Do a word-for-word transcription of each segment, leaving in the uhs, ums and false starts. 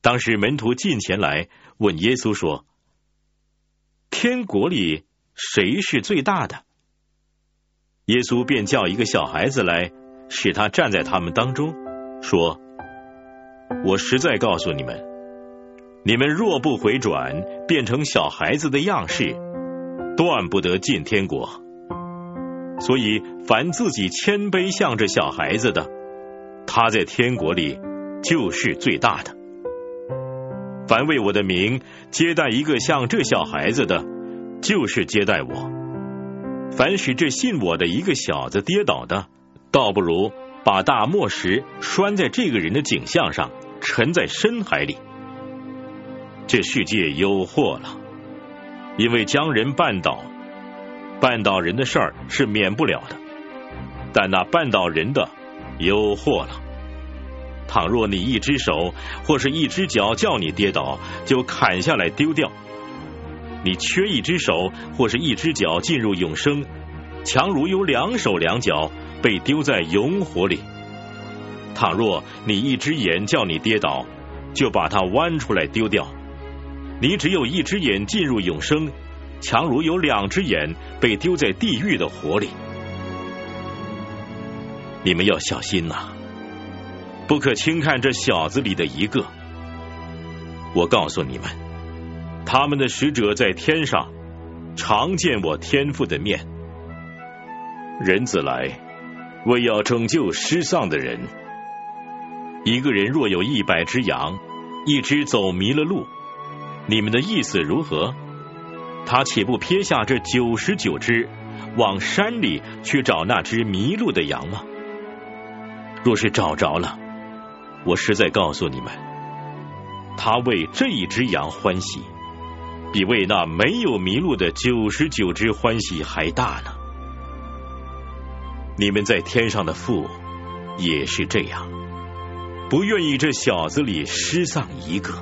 当时门徒近前来问耶稣说：天国里谁是最大的？耶稣便叫一个小孩子来，使他站在他们当中，说：我实在告诉你们，你们若不回转，变成小孩子的样式，断不得进天国。所以凡自己谦卑像这小孩子的，他在天国里就是最大的。凡为我的名接待一个像这小孩子的，就是接待我。凡使这信我的一个小子跌倒的，倒不如把大磨石拴在这个人的颈项上，沉在深海里。这世界有祸了，因为将人绊倒，绊倒人的事儿是免不了的，但那绊倒人的有祸了。倘若你一只手或是一只脚叫你跌倒，就砍下来丢掉。你缺一只手或是一只脚进入永生，强如有两手两脚被丢在永火里。倘若你一只眼叫你跌倒，就把它剜出来丢掉。你只有一只眼进入永生，强如有两只眼被丢在地狱的火里。你们要小心呐、啊，不可轻看这小子里的一个。我告诉你们，他们的使者在天上常见我天父的面。人子来，为要拯救失丧的人。一个人若有一百只羊，一只走迷了路，你们的意思如何？他岂不撇下这九十九只，往山里去找那只迷路的羊吗？若是找着了，我实在告诉你们，他为这一只羊欢喜，比为那没有迷路的九十九只欢喜还大呢。你们在天上的父也是这样，不愿意这小子里失丧一个。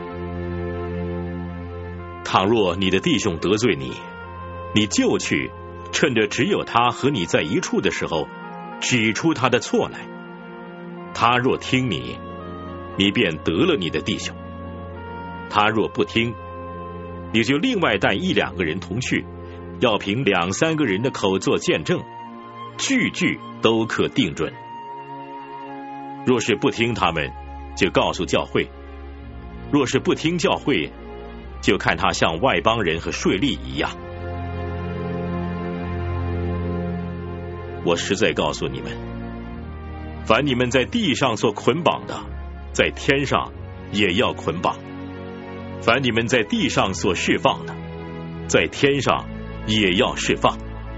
倘若你的弟兄得罪你，你就去，趁着只有他和你在一处的时候，指出他的错来。他若听你，你便得了你的弟兄；他若不听，你就另外带一两个人同去，要凭两三个人的口做见证，句句都可定准。若是不听他们，就告诉教会；若是不听教会，就看他像外邦人和税吏一样。我实在告诉你们，凡你们在地上所捆绑的，在天上也要捆绑；凡你们在地上所释放的，在天上也要释放。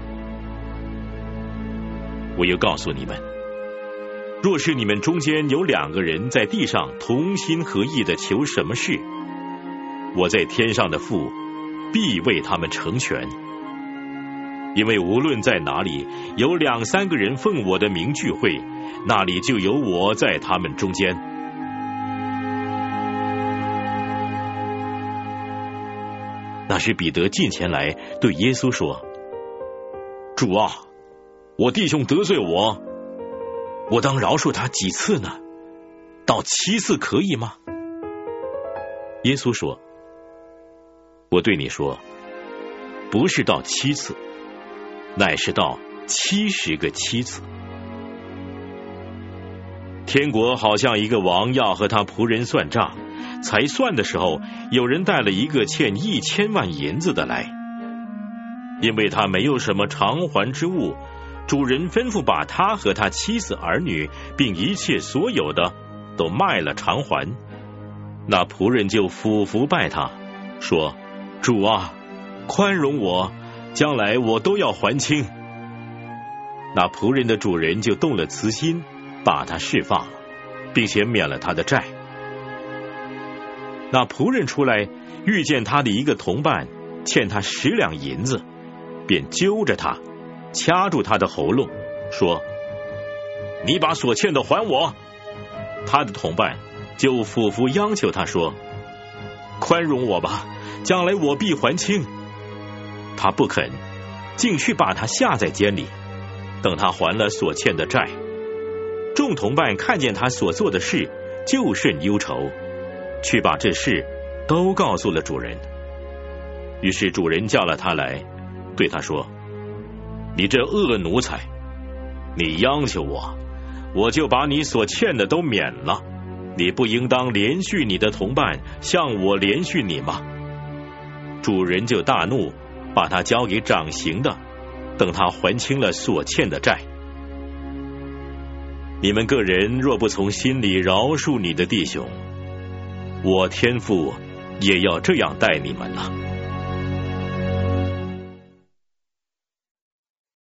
我又告诉你们，若是你们中间有两个人在地上同心合意的求什么事，我在天上的父必为他们成全。因为无论在哪里有两三个人奉我的名聚会，那里就有我在他们中间。那时彼得近前来对耶稣说：主啊，我弟兄得罪我，我当饶恕他几次呢？到七次可以吗？耶稣说：我对你说，不是到七次，乃是到七十个七次。天国好像一个王要和他仆人算账，才算的时候，有人带了一个欠一千万银子的来，因为他没有什么偿还之物，主人吩咐把他和他妻子儿女并一切所有的都卖了偿还。那仆人就俯伏拜他，说：主啊，宽容我，将来我都要还清。那仆人的主人就动了慈心，把他释放了，并且免了他的债。那仆人出来，遇见他的一个同伴欠他十两银子，便揪着他，掐住他的喉咙，说：你把所欠的还我。他的同伴就俯伏央求他说：宽容我吧，将来我必还清。他不肯，竟去把他下在监里，等他还了所欠的债。众同伴看见他所做的事，就甚忧愁， 去把这事都告诉了主人。于是主人叫了他来，对他说：你这恶奴才，你央求我，我就把你所欠的都免了，你不应当连续你的同伴，向我连续你吗？主人就大怒，把他交给掌刑的，等他还清了所欠的债。你们个人若不从心里饶恕你的弟兄，我天父也要这样待你们了。